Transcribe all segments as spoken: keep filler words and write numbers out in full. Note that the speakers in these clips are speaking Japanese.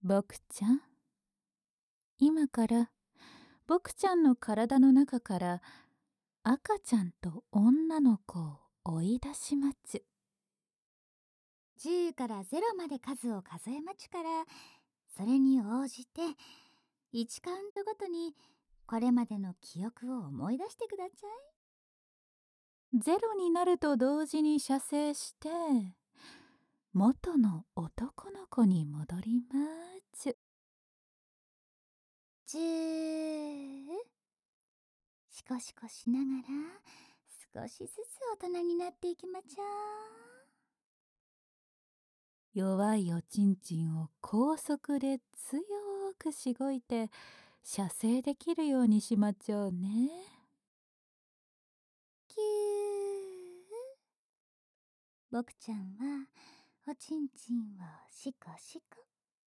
僕ちゃん、今から僕ちゃんの体の中から赤ちゃんと女の子を追い出しまちゅ。 じゅうからゼロまで数を数えまちゅから、それに応じていちカウントごとにこれまでの記憶を思い出してください。 ゼロになると同時に射精して元の男の子に戻りまちゅ。 じゅう、シコシコしながら少しずつ大人になっていきまちょう。 弱いおちんちんを高速で強くしごいて射精できるようにしまちょうね。 きゅう、僕ちゃんはおちんちんをシコシコ。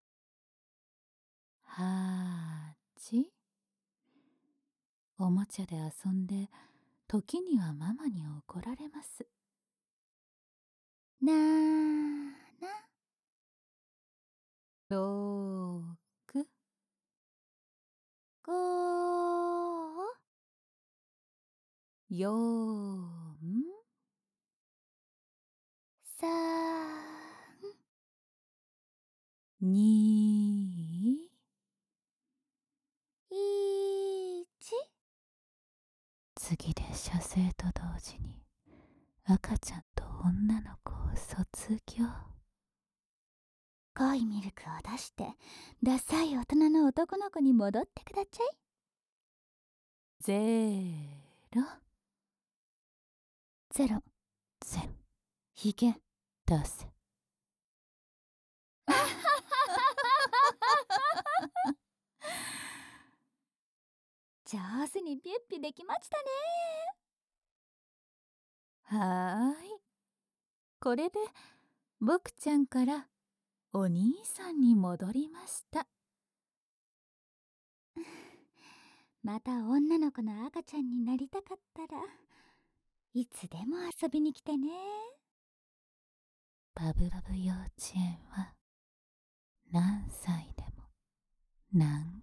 はち、おもちゃで遊んで時にはママに怒られます。 なーな、 ろく、 ご、 よん、 さん、 に、 いち。 次で射精と同時に赤ちゃんと女の子を卒業。 濃いミルクを出してダサい大人の男の子に戻ってくだちゃい。 ゼロ、 ゼロ、 ゼロ、 ひげ。 出せ。 上手にピュッピできましたね。 はーい。これで僕ちゃんからお兄さんに戻りました。 また女の子の赤ちゃんになりたかったらいつでも遊びに来てね。 バブバブ幼稚園は何歳でも何